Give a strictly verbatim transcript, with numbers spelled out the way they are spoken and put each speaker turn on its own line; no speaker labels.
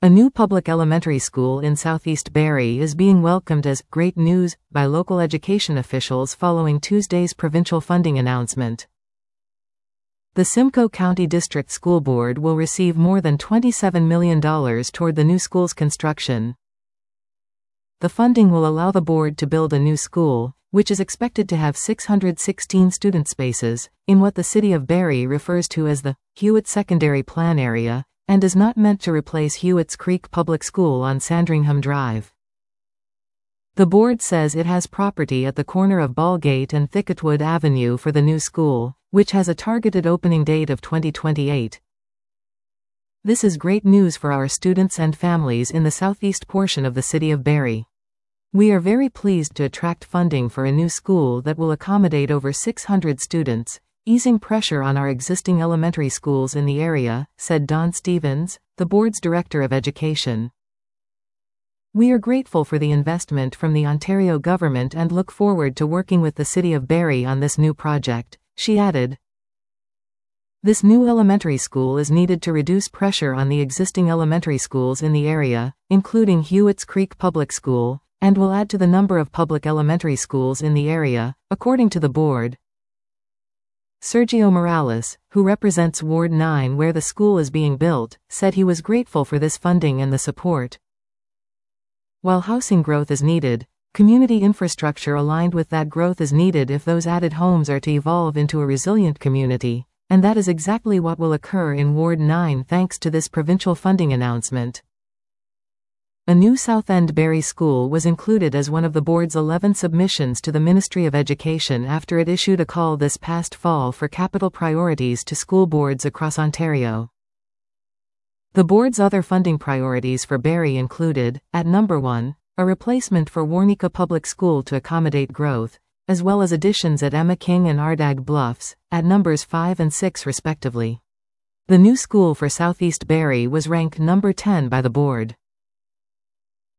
A new public elementary school in Southeast Barrie is being welcomed as great news by local education officials following Tuesday's provincial funding announcement. The Simcoe County District School Board will receive more than twenty-seven million dollars toward the new school's construction. The funding will allow the board to build a new school, which is expected to have six hundred sixteen student spaces, in what the City of Barrie refers to as the Hewitt Secondary Plan Area, and is not meant to replace Hewitt's Creek Public School on Sandringham Drive. The board says it has property at the corner of Ballgate and Thicketwood Avenue for the new school, which has a targeted opening date of twenty twenty-eight. This is great news for our students and families in the southeast portion of the City of Barrie. We are very pleased to attract funding for a new school that will accommodate over six hundred students, easing pressure on our existing elementary schools in the area, said Don Stevens, the board's Director of Education. We are grateful for the investment from the Ontario government and look forward to working with the City of Barrie on this new project, she added. This new elementary school is needed to reduce pressure on the existing elementary schools in the area, including Hewitt's Creek Public School, and will add to the number of public elementary schools in the area, according to the board. Sergio Morales, who represents Ward nine where the school is being built, said he was grateful for this funding and the support. While housing growth is needed, community infrastructure aligned with that growth is needed if those added homes are to evolve into a resilient community, and that is exactly what will occur in Ward nine thanks to this provincial funding announcement. A new South End Barrie school was included as one of the board's eleven submissions to the Ministry of Education after it issued a call this past fall for capital priorities to school boards across Ontario. The board's other funding priorities for Barrie included, at number one, a replacement for Warnica Public School to accommodate growth, as well as additions at Emma King and Ardagh Bluffs, at numbers five and six respectively. The new school for Southeast Barrie was ranked number ten by the board.